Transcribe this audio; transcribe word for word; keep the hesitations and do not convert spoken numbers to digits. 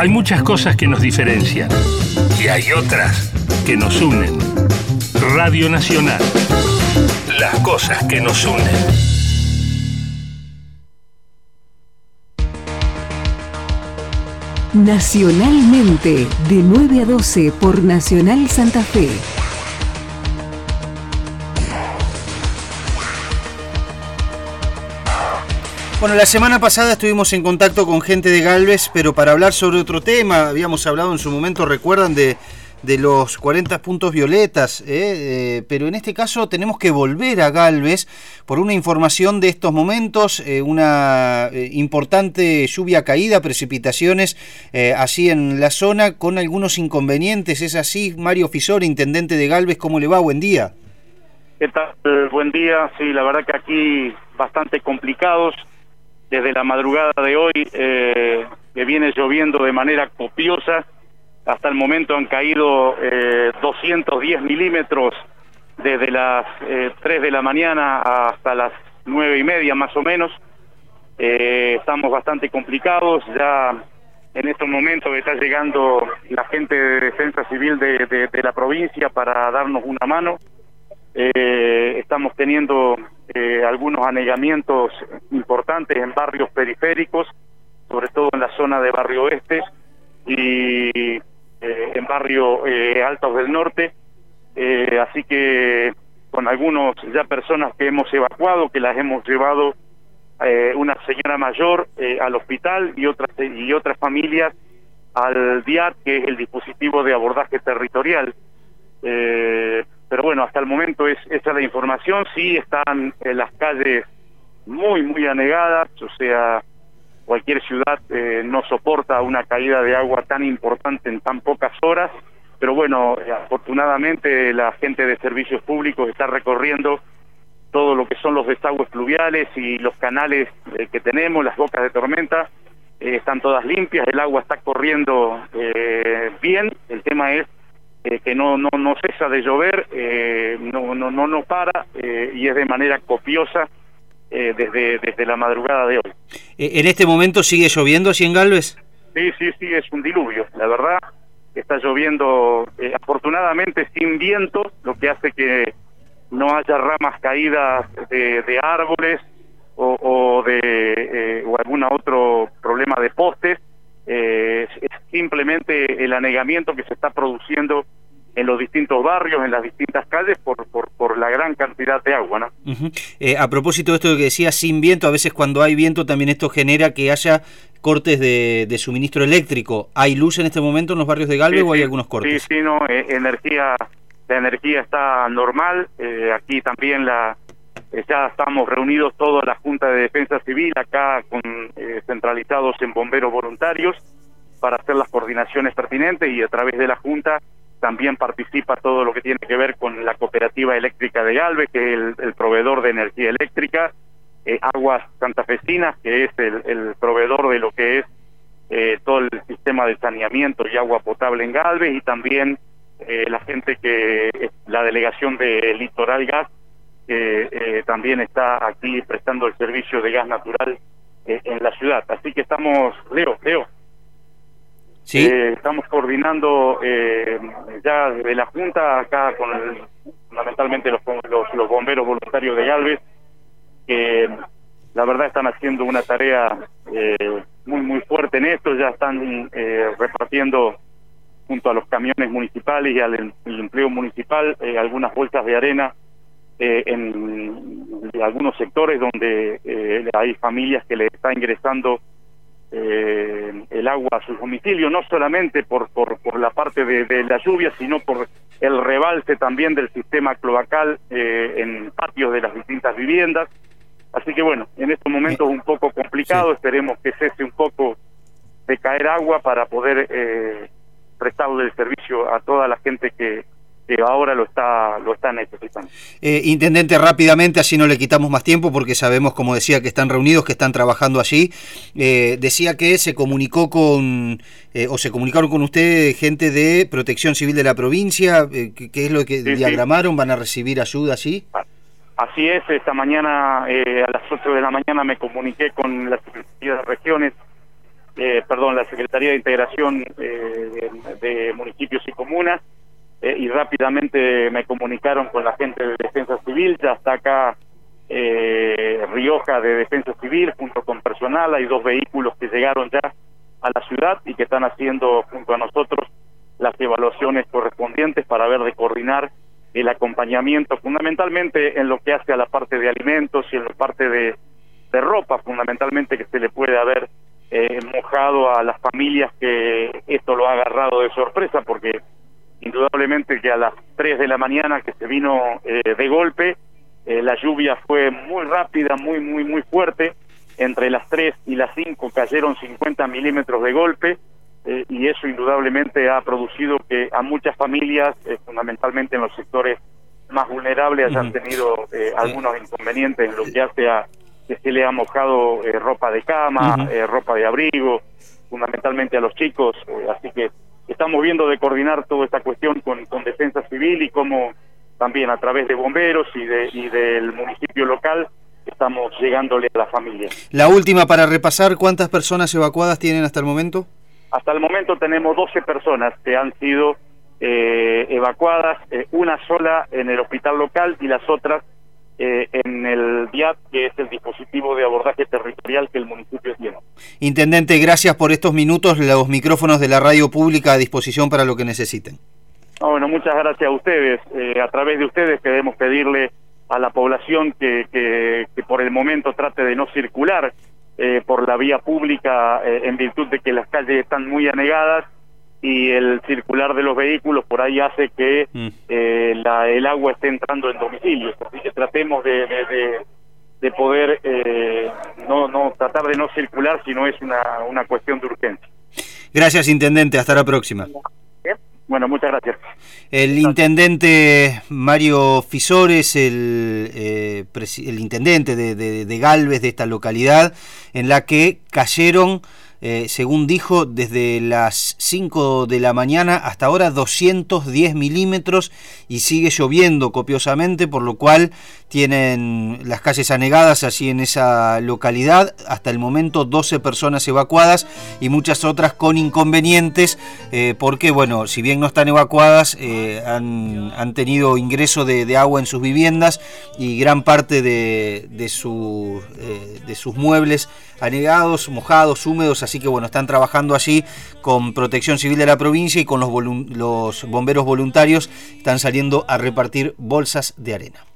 Hay muchas cosas que nos diferencian y hay otras que nos unen. Radio Nacional. Las cosas que nos unen. Nacionalmente, de nueve a doce por Nacional Santa Fe. Bueno, la semana pasada estuvimos en contacto con gente de Galvez, pero para hablar sobre otro tema. Habíamos hablado en su momento, recuerdan, de, de los cuarenta puntos violetas, ¿eh? Eh, pero en este caso tenemos que volver a Galvez por una información de estos momentos, eh, una eh, importante lluvia caída, precipitaciones eh, así en la zona, con algunos inconvenientes. ¿Es así? Mario Fisor, intendente de Galvez, ¿cómo le va? Buen día. ¿Qué tal? Buen día. Sí, la verdad que aquí bastante complicados. Desde la madrugada de hoy, eh, que viene lloviendo de manera copiosa, hasta el momento han caído eh, doscientos diez milímetros desde las eh, tres de la mañana hasta las nueve y media más o menos. Eh, estamos bastante complicados, ya en estos momentos está llegando la gente de Defensa Civil de, de, de la provincia para darnos una mano. Eh, estamos teniendo eh, algunos anegamientos importantes en barrios periféricos, sobre todo en la zona de Barrio Oeste y eh, en barrio eh, Altos del Norte, eh, así que con algunos ya personas que hemos evacuado, que las hemos llevado eh, una señora mayor eh, al hospital y otras y otras familias al D I A R, que es el dispositivo de abordaje territorial. Eh, pero bueno, hasta el momento es esa es la información. Sí, están eh, las calles muy, muy anegadas, o sea, cualquier ciudad eh, no soporta una caída de agua tan importante en tan pocas horas, pero bueno, eh, afortunadamente la gente de servicios públicos está recorriendo todo lo que son los desagües pluviales y los canales eh, que tenemos, las bocas de tormenta, eh, están todas limpias, el agua está corriendo eh, bien. El tema es Eh, que no no no cesa de llover, eh, no no no no para eh, y es de manera copiosa eh, desde desde la madrugada de hoy. ¿En este momento sigue lloviendo así en Galvez? Sí, sí, sí, es un diluvio, la verdad. Está lloviendo eh, afortunadamente sin viento, lo que hace que no haya ramas caídas de, de árboles o, o de eh, o algún otro problema de postes. Eh, es simplemente el anegamiento que se está produciendo en los distintos barrios, en las distintas calles, por por, por la gran cantidad de agua, ¿no? Uh-huh. Eh, a propósito de esto que decía, sin viento, a veces cuando hay viento también esto genera que haya cortes de, de suministro eléctrico. ¿Hay luz en este momento en los barrios de Galvez sí, o hay sí, algunos cortes? Sí, sí, no, eh, energía, la energía está normal. Eh, aquí también la ya estamos reunidos toda la Junta de Defensa Civil acá con eh, centralizados en bomberos voluntarios para hacer las coordinaciones pertinentes, y a través de la Junta también participa todo lo que tiene que ver con la Cooperativa Eléctrica de Galvez, que es el, el proveedor de energía eléctrica, eh, Aguas Santafesinas, que es el, el proveedor de lo que es eh, todo el sistema de saneamiento y agua potable en Galvez, y también eh, la gente que es la delegación de Litoral Gas, que eh, también está aquí prestando el servicio de gas natural eh, en la ciudad. Así que estamos, Leo, Leo, ¿sí? eh, estamos coordinando eh, ya de la Junta acá con el, fundamentalmente los, los, los bomberos voluntarios de Galvez, que la verdad están haciendo una tarea eh, muy muy fuerte en esto. Ya están eh, repartiendo junto a los camiones municipales y al el empleo municipal eh, algunas bolsas de arena Eh, en, en algunos sectores donde eh, hay familias que le está ingresando eh, el agua a sus domicilios, no solamente por por, por la parte de, de la lluvia, sino por el rebalse también del sistema cloacal eh, en patios de las distintas viviendas. Así que bueno, en estos momentos un poco complicado, sí. Esperemos que cese un poco de caer agua para poder eh, prestarle el servicio a toda la gente que que ahora lo está lo está necesitando. Eh, intendente, rápidamente, así no le quitamos más tiempo, porque sabemos, como decía, que están reunidos, que están trabajando allí. Eh, decía que se comunicó con, eh, o se comunicaron con usted gente de Protección Civil de la provincia. Eh, ¿qué, ¿Qué es lo que sí, diagramaron? Sí. ¿Van a recibir ayuda allí? Así es, esta mañana eh, a las ocho de la mañana me comuniqué con la Secretaría de Regiones eh, perdón, la Secretaría de Integración eh, de, de Municipios y Comunas, eh, y rápidamente me comunicaron con la gente de Defensa Civil. Ya está acá eh, Rioja de Defensa Civil junto con personal. Hay dos vehículos que llegaron ya a la ciudad y que están haciendo junto a nosotros las evaluaciones correspondientes para ver de coordinar el acompañamiento, fundamentalmente en lo que hace a la parte de alimentos y en la parte de, de ropa, fundamentalmente, que se le puede haber eh, mojado a las familias que esto lo ha agarrado de sorpresa, porque indudablemente que a las tres de la mañana que se vino eh, de golpe, eh, la lluvia fue muy rápida, muy, muy, muy fuerte. Entre las tres y las cinco cayeron cincuenta milímetros de golpe, eh, y eso indudablemente ha producido que a muchas familias, eh, fundamentalmente en los sectores más vulnerables, hayan uh-huh. tenido eh, algunos inconvenientes en lo que hace a que se le ha mojado eh, ropa de cama, uh-huh. eh, ropa de abrigo, fundamentalmente a los chicos. Eh, así que estamos viendo de coordinar toda esta cuestión con, con Defensa Civil y cómo también a través de bomberos y, de, y del municipio local estamos llegándole a la familia. La última para repasar, ¿cuántas personas evacuadas tienen hasta el momento? Hasta el momento tenemos doce personas que han sido eh, evacuadas, eh, una sola en el hospital local y las otras eh, en el D I A T, que es el dispositivo de abordaje territorial que el municipio tiene. Intendente, gracias por estos minutos, los micrófonos de la radio pública a disposición para lo que necesiten. Ah, bueno, muchas gracias a ustedes. Eh, a través de ustedes queremos pedirle a la población que, que, que por el momento trate de no circular eh, por la vía pública eh, en virtud de que las calles están muy anegadas y el circular de los vehículos por ahí hace que mm. eh, la, el agua esté entrando en domicilios. Así que tratemos de, de, de, de poder eh, no, no tratar de no circular si no es una, una cuestión de urgencia. Gracias, intendente. Hasta la próxima. Bueno, muchas gracias. El intendente Mario Fisores, el, eh, el intendente de, de, de Galvez, de esta localidad, en la que cayeron, eh, según dijo, desde las cinco de la mañana hasta ahora doscientos diez milímetros y sigue lloviendo copiosamente, por lo cual tienen las calles anegadas allí en esa localidad. Hasta el momento doce personas evacuadas y muchas otras con inconvenientes, eh, porque, bueno, si bien no están evacuadas, eh, han, han tenido ingreso de, de agua en sus viviendas y gran parte de, de, su, eh, de sus muebles anegados, mojados, húmedos. Así que, bueno, están trabajando allí con Protección Civil de la provincia y con los, los bomberos voluntarios. Están saliendo a repartir bolsas de arena.